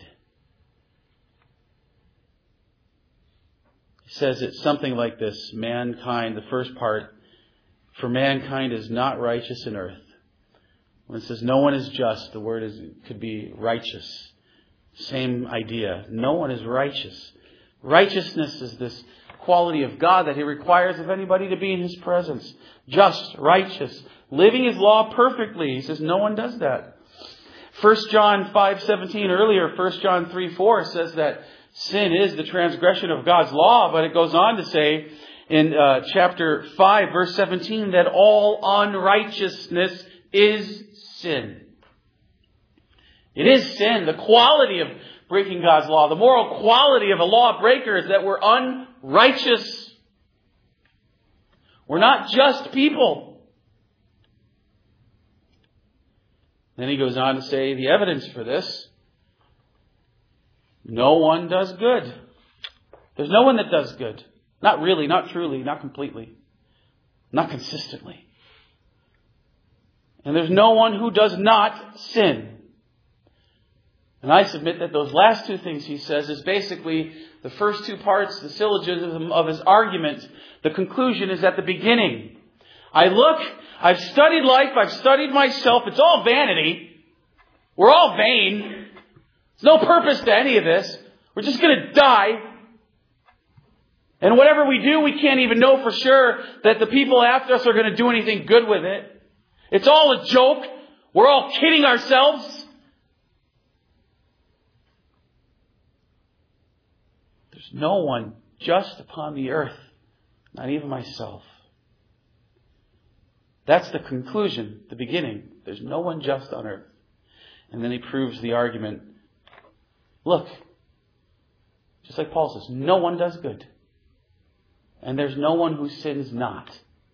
He says it's something like this. Mankind, the first part, for mankind is not righteous in earth. When it says no one is just, the word could be righteous. Same idea. No one is righteous. Righteousness is this quality of God that He requires of anybody to be in His presence. Just, righteous, living His law perfectly. He says no one does that. 1 John 5:17 earlier, 1 John 3:4 says that sin is the transgression of God's law, but it goes on to say in chapter 5, verse 17, that all unrighteousness is sin. It is sin. The quality of breaking God's law, the moral quality of a lawbreaker is that we're unrighteous. We're not just people. Then he goes on to say the evidence for this. No one does good. There's no one that does good. Not really, not truly, not completely, not consistently. And there's no one who does not sin. And I submit that those last two things he says is basically the first two parts, the syllogism of his argument. The conclusion is at the beginning. I've studied life, I've studied myself. It's all vanity. We're all vain. There's no purpose to any of this. We're just going to die. And whatever we do, we can't even know for sure that the people after us are going to do anything good with it. It's all a joke. We're all kidding ourselves. There's no one just upon the earth, not even myself. That's the conclusion, the beginning. There's no one just on earth. And then he proves the argument. Look, just like Paul says, no one does good. And there's no one who sins not.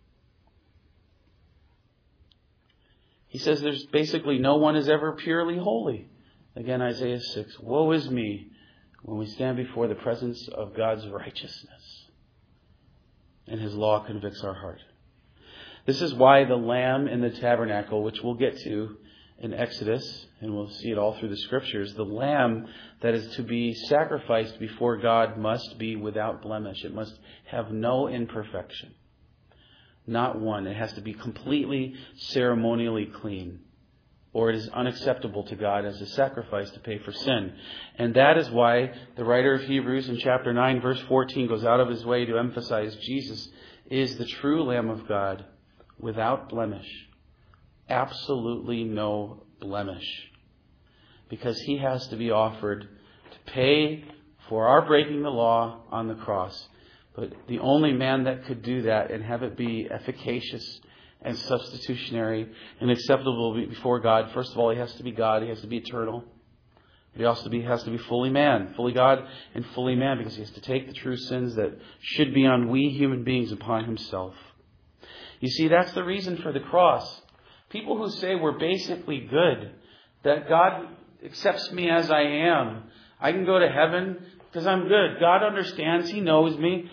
He says there's basically no one is ever purely holy. Again, Isaiah 6. Woe is me when we stand before the presence of God's righteousness. And His law convicts our heart. This is why the lamb in the tabernacle, which we'll get to in Exodus, and we'll see it all through the Scriptures, the lamb that is to be sacrificed before God must be without blemish. It must have no imperfection. Not one. It has to be completely ceremonially clean, or it is unacceptable to God as a sacrifice to pay for sin. And that is why the writer of Hebrews in chapter 9, verse 14 goes out of his way to emphasize Jesus is the true Lamb of God without blemish. Absolutely no blemish. Because He has to be offered to pay for our breaking the law on the cross. But the only man that could do that and have it be efficacious and substitutionary and acceptable before God, first of all, He has to be God. He has to be eternal. But He also has to be fully man, fully God and fully man, because He has to take the true sins that should be on we human beings upon Himself. You see, that's the reason for the cross. People who say we're basically good, that God accepts me as I am. I can go to heaven because I'm good. God understands. He knows me.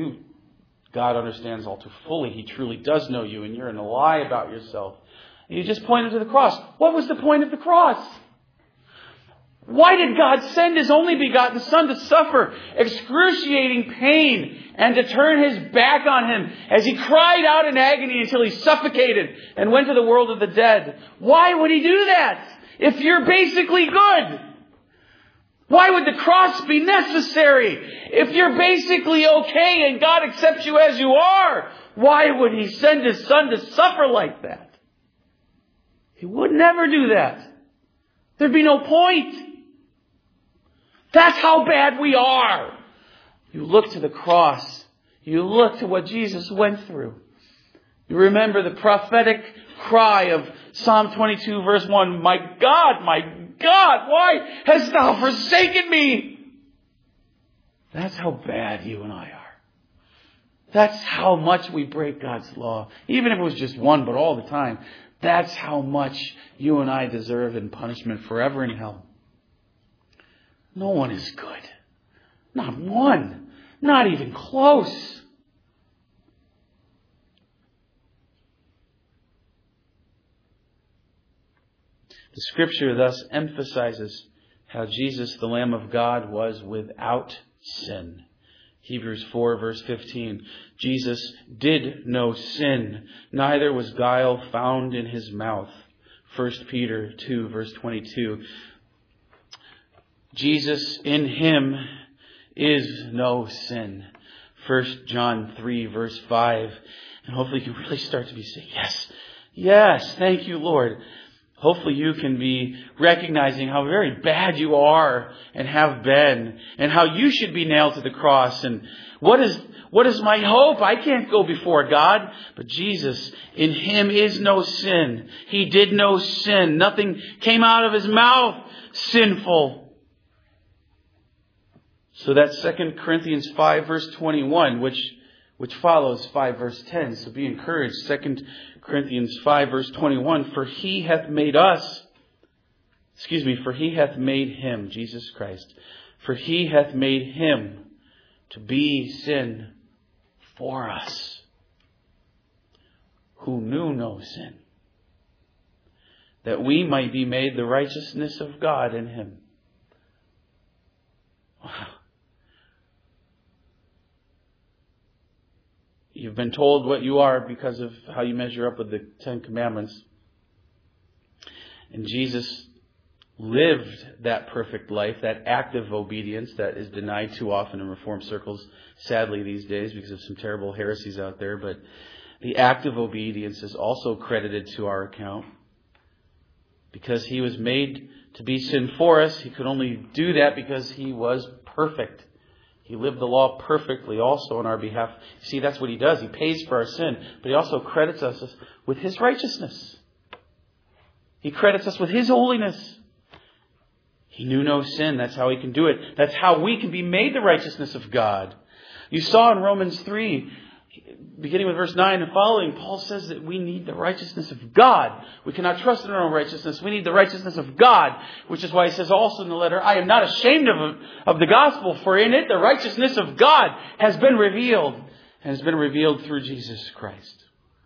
God understands all too fully. He truly does know you, and you're in a lie about yourself. And you just pointed to the cross. What was the point of the cross? Why did God send His only begotten Son to suffer excruciating pain and to turn His back on Him as He cried out in agony until He suffocated and went to the world of the dead? Why would He do that if you're basically good? Why would the cross be necessary if you're basically okay and God accepts you as you are? Why would He send His Son to suffer like that? He would never do that. There'd be no point. That's how bad we are. You look to the cross. You look to what Jesus went through. You remember the prophetic cry of Psalm 22 verse 1, my God, why hast thou forsaken me? That's how bad you and I are. That's how much we break God's law. Even if it was just one, but all the time. That's how much you and I deserve in punishment forever in hell. No one is good. Not one. Not even close. The Scripture thus emphasizes how Jesus, the Lamb of God, was without sin. Hebrews 4 verse 15. Jesus did no sin, neither was guile found in his mouth. 1 Peter 2 verse 22. Jesus, in him is no sin. 1 John 3 verse 5. And hopefully you can really start to be saying, yes, thank you, Lord. Hopefully you can be recognizing how very bad you are and have been, and how you should be nailed to the cross. And what is my hope? I can't go before God. But Jesus, in him is no sin. He did no sin. Nothing came out of his mouth sinful. So that's 2 Corinthians 5 verse 21, which follows 5 verse 10. So be encouraged. 2 Corinthians 5 verse 21. For he hath made him, Jesus Christ. For he hath made him to be sin for us, who knew no sin, that we might be made the righteousness of God in him. Wow. You've been told what you are because of how you measure up with the Ten Commandments. And Jesus lived that perfect life, that active obedience that is denied too often in Reformed circles, sadly these days, because of some terrible heresies out there. But the active obedience is also credited to our account. Because he was made to be sin for us, he could only do that because he was perfect. He lived the law perfectly also on our behalf. See, that's what he does. He pays for our sin, but he also credits us with his righteousness. He credits us with his holiness. He knew no sin. That's how he can do it. That's how we can be made the righteousness of God. You saw in Romans 3, beginning with verse 9 and following, Paul says that we need the righteousness of God. We cannot trust in our own righteousness. We need the righteousness of God, which is why he says also in the letter, I am not ashamed of the gospel, for in it the righteousness of God has been revealed, and has been revealed through Jesus Christ.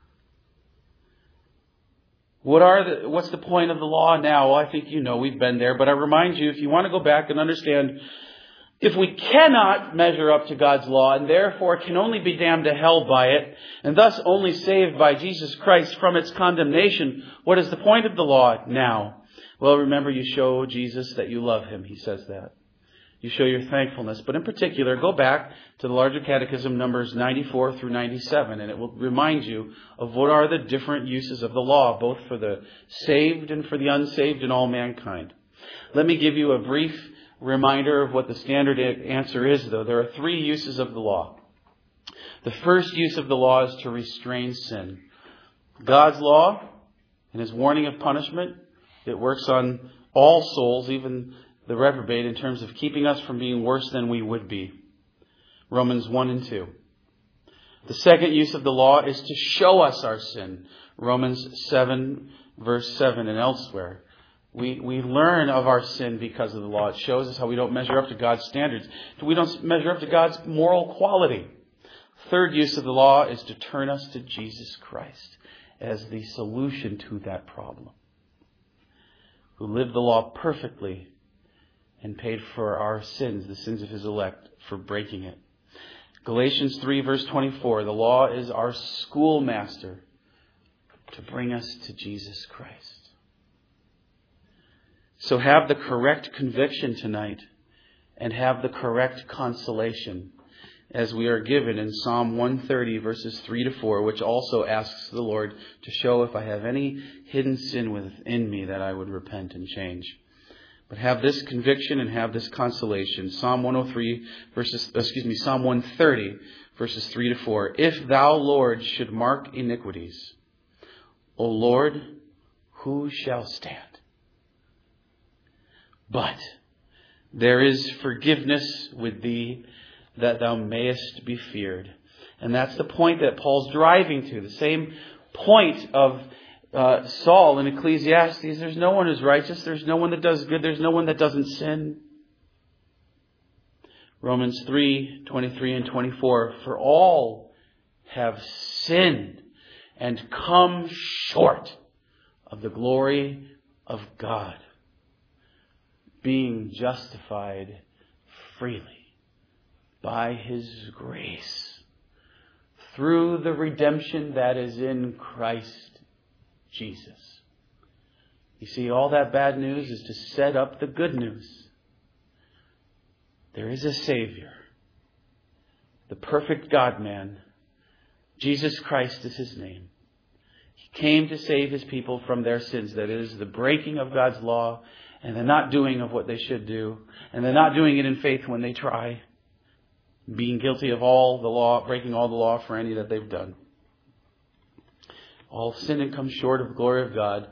What's the point of the law now? Well, I think you know, we've been there, but I remind you, if you want to go back and understand, if we cannot measure up to God's law and therefore can only be damned to hell by it, and thus only saved by Jesus Christ from its condemnation, what is the point of the law now? Well, remember, you show Jesus that you love him. He says that. You show your thankfulness. But in particular, go back to the larger catechism, numbers 94 through 97, and it will remind you of what are the different uses of the law, both for the saved and for the unsaved and all mankind. Let me give you a brief reminder of what the standard answer is, though. There are three uses of the law. The first use of the law is to restrain sin. God's law and his warning of punishment, it works on all souls, even the reprobate, in terms of keeping us from being worse than we would be. Romans 1 and 2. The second use of the law is to show us our sin. Romans 7 verse 7 and elsewhere. We learn of our sin because of the law. It shows us how we don't measure up to God's standards. We don't measure up to God's moral quality. Third use of the law is to turn us to Jesus Christ as the solution to that problem, who lived the law perfectly and paid for our sins, the sins of his elect, for breaking it. Galatians 3 verse 24, the law is our schoolmaster to bring us to Jesus Christ. So have the correct conviction tonight and have the correct consolation as we are given in Psalm 130 verses 3 to 4, which also asks the Lord to show if I have any hidden sin within me that I would repent and change. But have this conviction and have this consolation. Psalm 130, verses 3 to 4. If thou, Lord, should mark iniquities, O Lord, who shall stand? But there is forgiveness with thee, that thou mayest be feared. And that's the point that Paul's driving to. The same point of Saul in Ecclesiastes. There's no one who's righteous. There's no one that does good. There's no one that doesn't sin. Romans 3:23 and 24. For all have sinned and come short of the glory of God, being justified freely by His grace through the redemption that is in Christ Jesus. You see, all that bad news is to set up the good news. There is a Savior, the perfect God-man. Jesus Christ is His name. He came to save His people from their sins. That is, the breaking of God's law and the not doing of what they should do, and the not doing it in faith when they try, being guilty of all the law, breaking all the law for any that they've done. All sin and come short of the glory of God,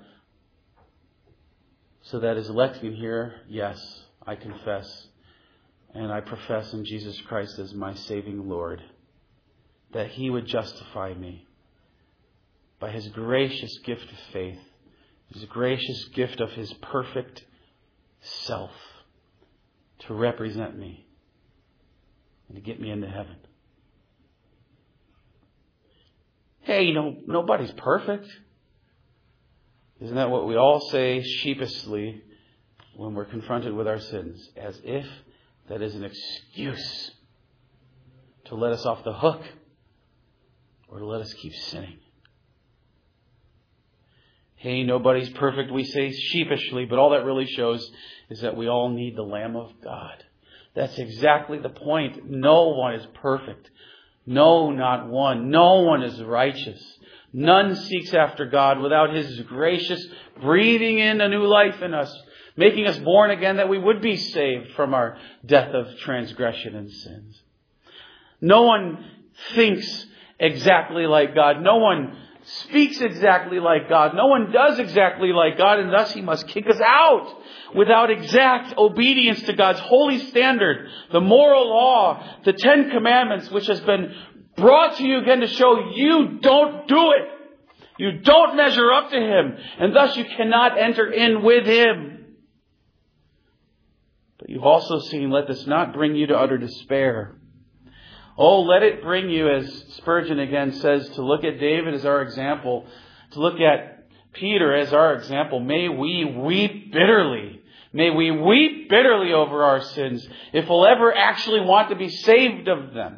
so that as elect in here, yes, I confess and I profess in Jesus Christ as my saving Lord, that He would justify me by His gracious gift of faith, His gracious gift of His perfect self to represent me and to get me into heaven. Hey, nobody's perfect. Isn't that what we all say sheepishly when we're confronted with our sins? As if that is an excuse to let us off the hook or to let us keep sinning. Hey, nobody's perfect, we say sheepishly, but all that really shows is that we all need the Lamb of God. That's exactly the point. No one is perfect. No, not one. No one is righteous. None seeks after God without His gracious breathing in a new life in us, making us born again that we would be saved from our death of transgression and sins. No one thinks exactly like God. No one speaks exactly like God. No one does exactly like God, and thus He must kick us out without exact obedience to God's holy standard, the moral law, the 10 Commandments, which has been brought to you again to show you don't do it. You don't measure up to Him, and thus you cannot enter in with Him. But you've also seen, let this not bring you to utter despair. Oh, let it bring you, as Spurgeon again says, to look at David as our example, to look at Peter as our example. May we weep bitterly. May we weep bitterly over our sins if we'll ever actually want to be saved of them.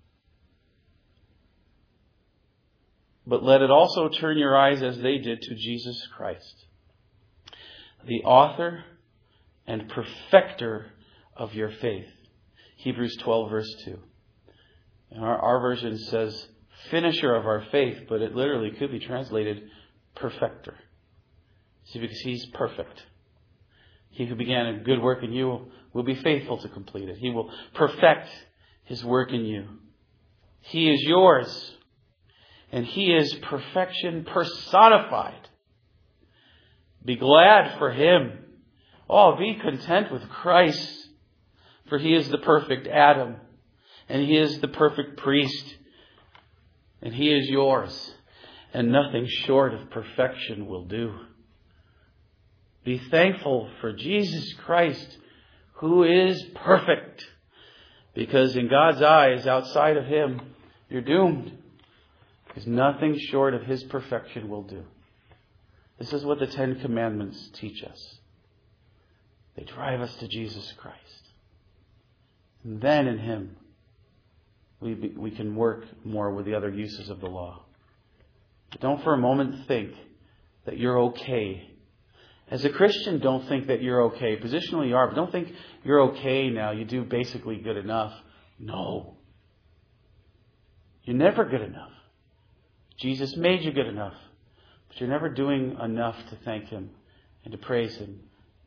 But let it also turn your eyes as they did to Jesus Christ, the author and perfecter of your faith. Hebrews 12 verse 2. And our version says finisher of our faith, but it literally could be translated perfecter. See, because He's perfect. He who began a good work in you will be faithful to complete it. He will perfect His work in you. He is yours. And He is perfection personified. Be glad for Him. Oh, be content with Christ. For He is the perfect Adam. And He is the perfect priest. And He is yours. And nothing short of perfection will do. Be thankful for Jesus Christ, who is perfect. Because in God's eyes, outside of Him, you're doomed. Because nothing short of His perfection will do. This is what the 10 Commandments teach us. They drive us to Jesus Christ. And then in Him, we can work more with the other uses of the law. But don't for a moment think that you're okay. As a Christian, don't think that you're okay. Positionally you are, but don't think you're okay now. You do basically good enough. No. You're never good enough. Jesus made you good enough. But you're never doing enough to thank Him and to praise Him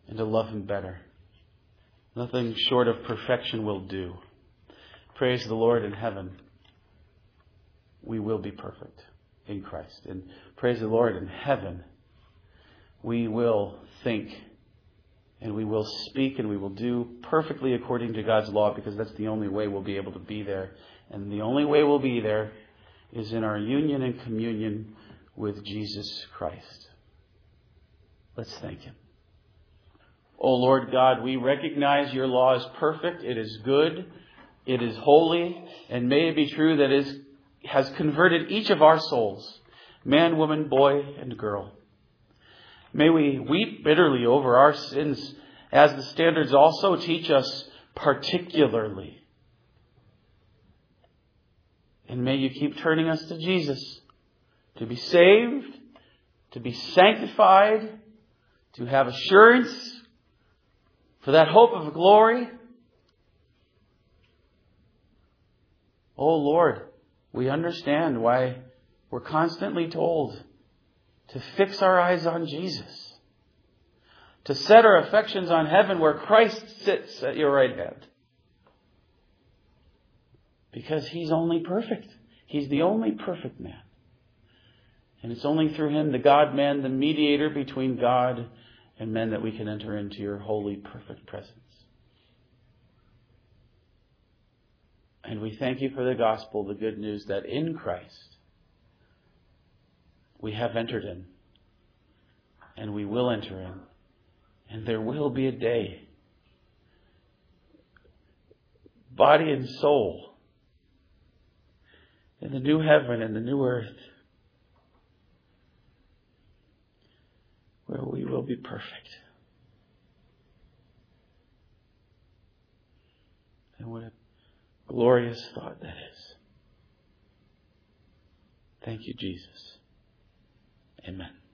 and to love Him better. Nothing short of perfection will do. Praise the Lord in heaven. We will be perfect in Christ. And praise the Lord in heaven. We will think and we will speak and we will do perfectly according to God's law, because that's the only way we'll be able to be there. And the only way we'll be there is in our union and communion with Jesus Christ. Let's thank Him. O Lord God, we recognize your law is perfect. It is good. It is holy. And may it be true that it has converted each of our souls, man, woman, boy, and girl. May we weep bitterly over our sins, as the standards also teach us particularly. And may you keep turning us to Jesus, to be saved, to be sanctified, to have assurance for that hope of glory. Oh Lord, we understand why we're constantly told to fix our eyes on Jesus, to set our affections on heaven where Christ sits at your right hand. Because He's only perfect. He's the only perfect man. And it's only through Him, the God-man, the mediator between God and men, that we can enter into your holy, perfect presence. And we thank you for the gospel, the good news that in Christ we have entered in, and we will enter in, and there will be a day, body and soul, in the new heaven and the new earth, where we will be perfect. And what a glorious thought that is. Thank you, Jesus. Amen.